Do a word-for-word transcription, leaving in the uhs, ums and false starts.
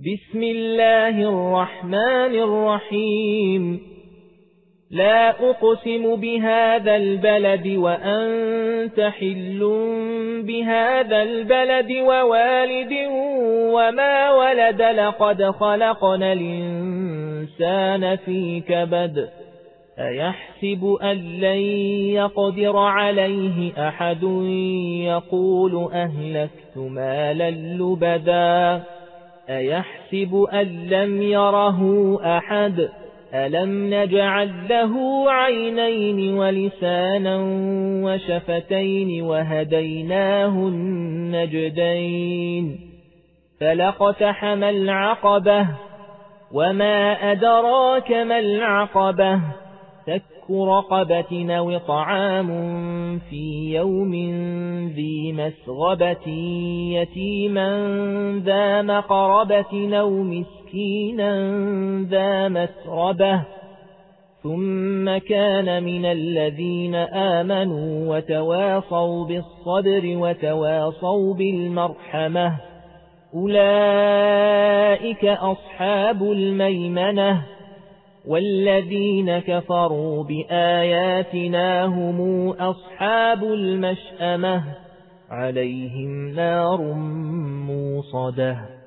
بسم الله الرحمن الرحيم لا أقسم بهذا البلد وأنت حل بهذا البلد ووالد وما ولد لقد خلقنا الإنسان في كبد أيحسب أن لن يقدر عليه أحد يقول أهلكت مالا لبدا أيحسب أن لم يره أحد ألم نجعل له عينين ولسانا وشفتين وهديناه النجدين فلاقتحم العقبة وما أدراك ما العقبة فك رقبة أو طعام في يوم ذي مسغبة يتيما ذا مقربة أو مسكينا ذا مسربة ثم كان من الذين آمنوا وتواصوا بالصبر وتواصوا بالمرحمة أولئك أصحاب الميمنة والذين كفروا بآياتنا هم أصحاب المشأمة عليهم نار موصدة